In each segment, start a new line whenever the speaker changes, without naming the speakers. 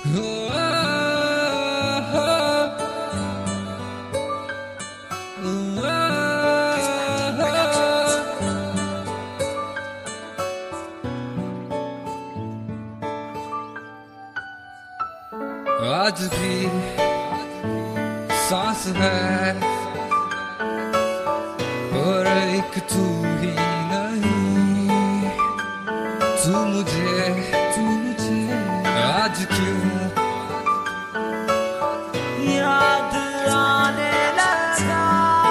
आज भी सांस है और एक तू ही नहीं। तू मुझे आज क्यों
याद आने लगा।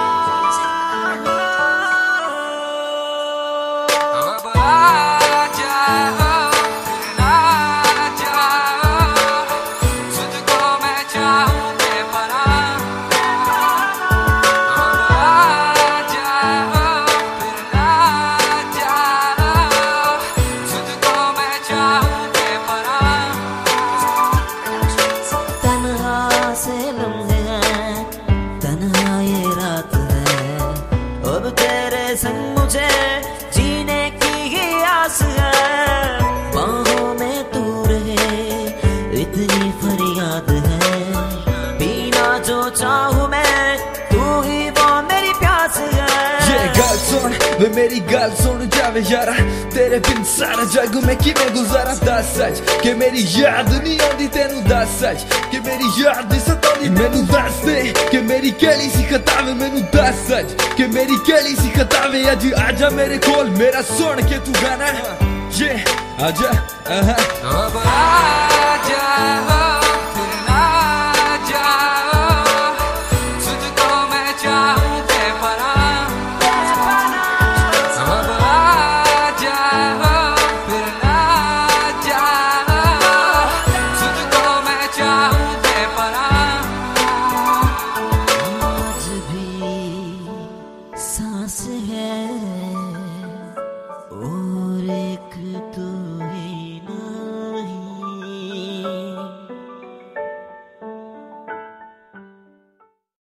अब आजा फिर ना जा, तुझको मैं चाहूं बेपनाह। अब आजा फिर ना जा, तुझको मैं चाहूं बेपनाह।
तन्हा से लम्हे हैं, तन्हा ये रात है, अब तेरे संग मुझे जीने की ही आस है। बाहों में तू रहे इतनी फरियाद है, पीना जो चाहूं मैं तू ही वो मेरी प्यास है।
ये गल सुन वे मेरी गल सुन जावे यारा, तेरे बिन सारा जग मैं किवें गुजारा। दस सच कि मेरी याद नहीं आंदी तेनू, दस सच कि मेरी याद नहीं सतांदी मैनू। दस दे कि मेरी केली सी खता वे मैनू, दस सच कि मेरी केली सी खता वे। अज आजा मेरे कोल मेरा सुन के तू गाना, ये आजा अब आजा फिर ना जा, तुझको मैं चाहूं बेपनाह। अब आजा फिर ना जा, तुझको मैं चाहूं बेपनाह।
आज भी सांस है।